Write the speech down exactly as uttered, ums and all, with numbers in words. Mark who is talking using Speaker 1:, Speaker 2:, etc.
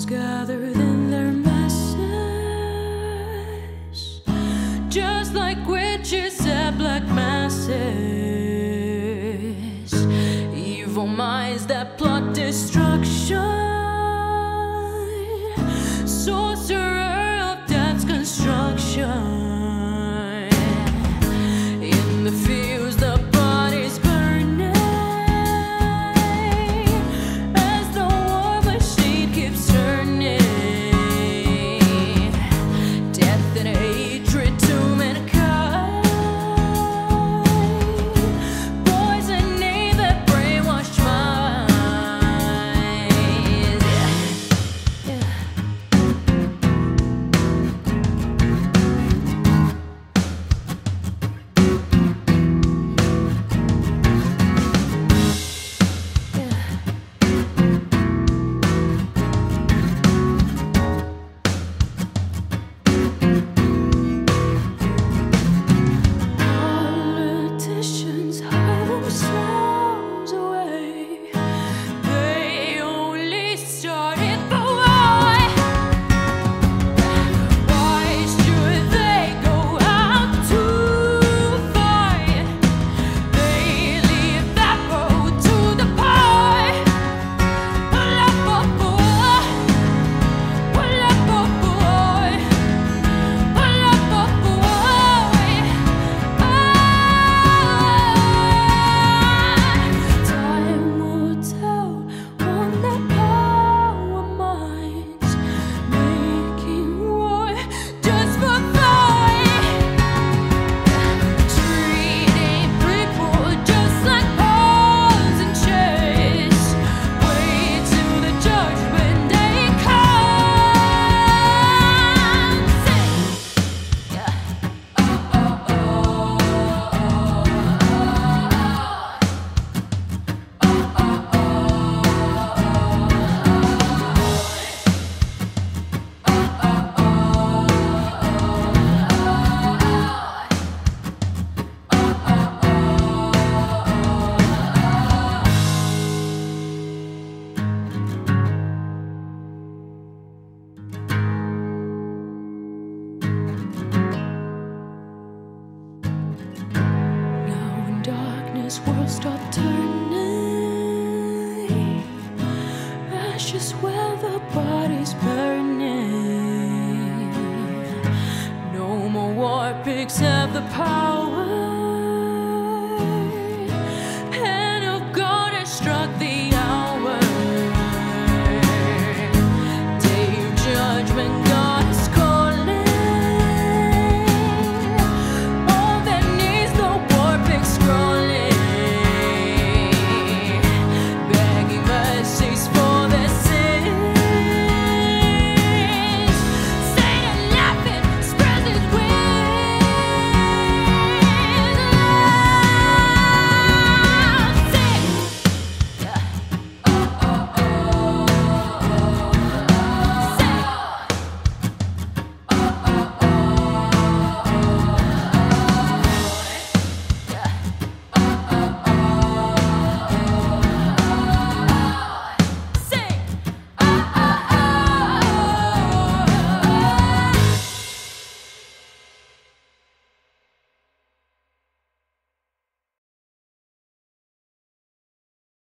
Speaker 1: gathered in their masses, just like witches at black masses, evil minds that plot destruction, sorcerer of death's construction. In the fields the bodies burning as the war machine keeps turning. Death and hatred to mankind, poisoning the brainwashed minds. Yeah. Politicians hide themselves away. They only started the war. Why should they go out to fight? They leave that road to the poor. Time will tell on their power minds, making war just for fun, treating people just like pawns in chess. Wait till the judgment day comes. Yeah. Oh, oh, oh, Now in darkness worlds stop turning, ashes where the bodies burning. No more war pigs have the power